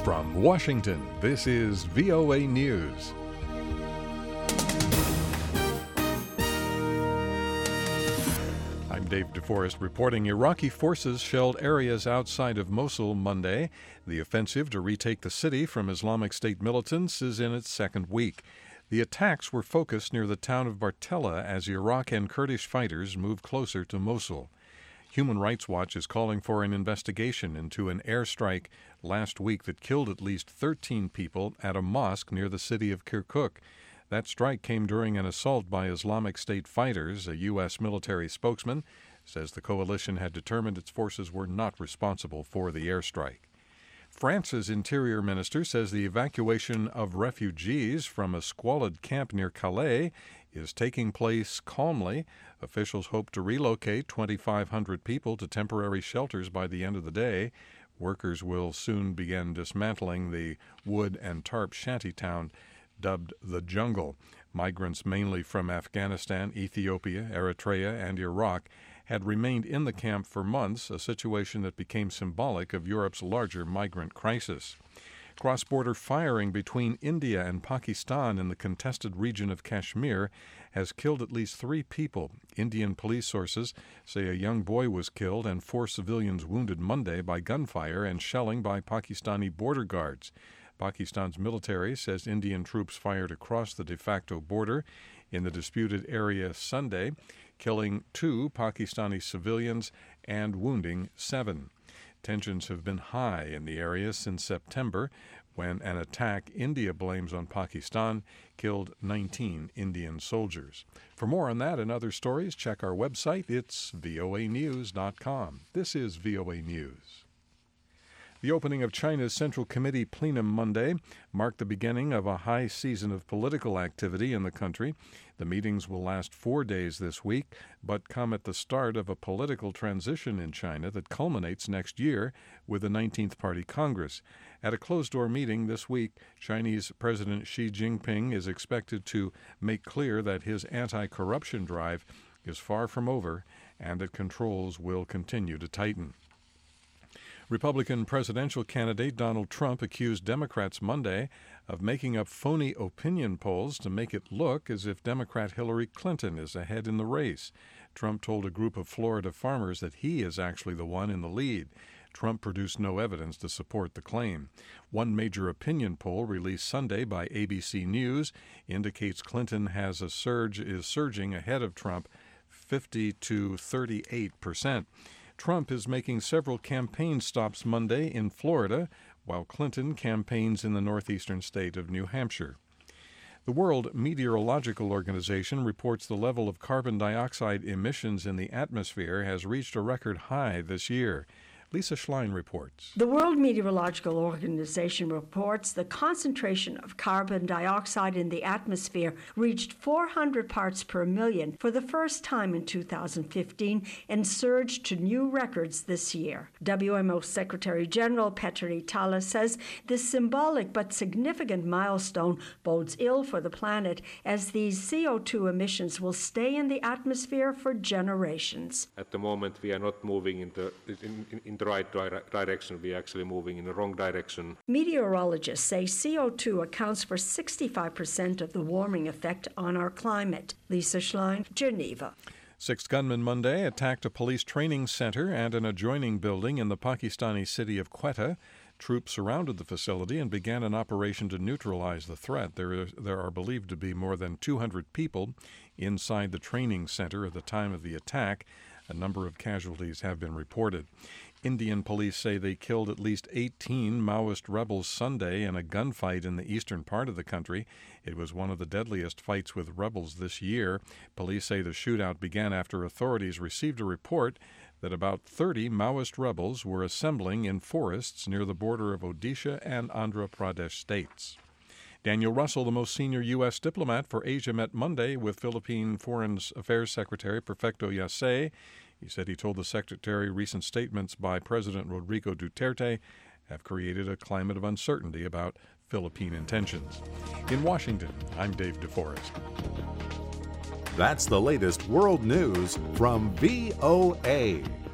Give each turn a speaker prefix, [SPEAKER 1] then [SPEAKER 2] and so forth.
[SPEAKER 1] From Washington, this is VOA News. I'm Dave DeForest reporting Iraqi forces shelled areas outside of Mosul Monday. The offensive to retake the city from Islamic State militants is in its second week. The attacks were focused near the town of Bartella as Iraq and Kurdish fighters moved closer to Mosul. Human Rights Watch is calling for an investigation into an airstrike last week that killed at least 13 people at a mosque near the city of Kirkuk. That strike came during an assault by Islamic State fighters. A U.S. military spokesman says the coalition had determined its forces were not responsible for the airstrike. France's interior minister says the evacuation of refugees from a squalid camp near Calais is taking place calmly. Officials hope to relocate 2,500 people to temporary shelters by the end of the day. Workers will soon begin dismantling the wood and tarp shantytown dubbed the Jungle. Migrants mainly from Afghanistan, Ethiopia, Eritrea, and Iraq had remained in the camp for months, a situation that became symbolic of Europe's larger migrant crisis. Cross-border firing between India and Pakistan in the contested region of Kashmir has killed at least 3 people. Indian police sources say a young boy was killed and 4 civilians wounded Monday by gunfire and shelling by Pakistani border guards. Pakistan's military says Indian troops fired across the de facto border in the disputed area Sunday, killing 2 Pakistani civilians and wounding 7. Tensions have been high in the area since September, when an attack India blames on Pakistan killed 19 Indian soldiers. For more on that and other stories, check our website. It's voanews.com. This is VOA News. The opening of China's Central Committee plenum Monday marked the beginning of a high season of political activity in the country. The meetings will last 4 days this week, but come at the start of a political transition in China that culminates next year with the 19th Party Congress. At a closed-door meeting this week, Chinese President Xi Jinping is expected to make clear that his anti-corruption drive is far from over and that controls will continue to tighten. Republican presidential candidate Donald Trump accused Democrats Monday of making up phony opinion polls to make it look as if Democrat Hillary Clinton is ahead in the race. Trump told a group of Florida farmers that he is actually the one in the lead. Trump produced no evidence to support the claim. One major opinion poll released Sunday by ABC News indicates Clinton is surging ahead of Trump 50 to 38%. Trump is making several campaign stops Monday in Florida, while Clinton campaigns in the northeastern state of New Hampshire. The World Meteorological Organization reports the level of carbon dioxide emissions in the atmosphere has reached a record high this year. Lisa Schlein reports.
[SPEAKER 2] The World Meteorological Organization reports the concentration of carbon dioxide in the atmosphere reached 400 parts per million for the first time in 2015 and surged to new records this year. WMO Secretary General Petteri Tala says this symbolic but significant milestone bodes ill for the planet as these CO2 emissions will stay in the atmosphere for generations.
[SPEAKER 3] At the moment, we are not moving in the right direction. We are actually moving in the wrong direction.
[SPEAKER 2] Meteorologists say CO2 accounts for 65% of the warming effect on our climate. Lisa Schlein, Geneva.
[SPEAKER 1] 6 gunmen Monday attacked a police training center and an adjoining building in the Pakistani city of Quetta. Troops surrounded the facility and began an operation to neutralize the threat. There are believed to be more than 200 people inside the training center at the time of the attack. A number of casualties have been reported. Indian police say they killed at least 18 Maoist rebels Sunday in a gunfight in the eastern part of the country. It was one of the deadliest fights with rebels this year. Police say the shootout began after authorities received a report that about 30 Maoist rebels were assembling in forests near the border of Odisha and Andhra Pradesh states. Daniel Russell, the most senior U.S. diplomat for Asia, met Monday with Philippine Foreign Affairs Secretary Perfecto Yasay. He said he told the secretary recent statements by President Rodrigo Duterte have created a climate of uncertainty about Philippine intentions. In Washington, I'm Dave DeForest.
[SPEAKER 4] That's the latest world news from VOA.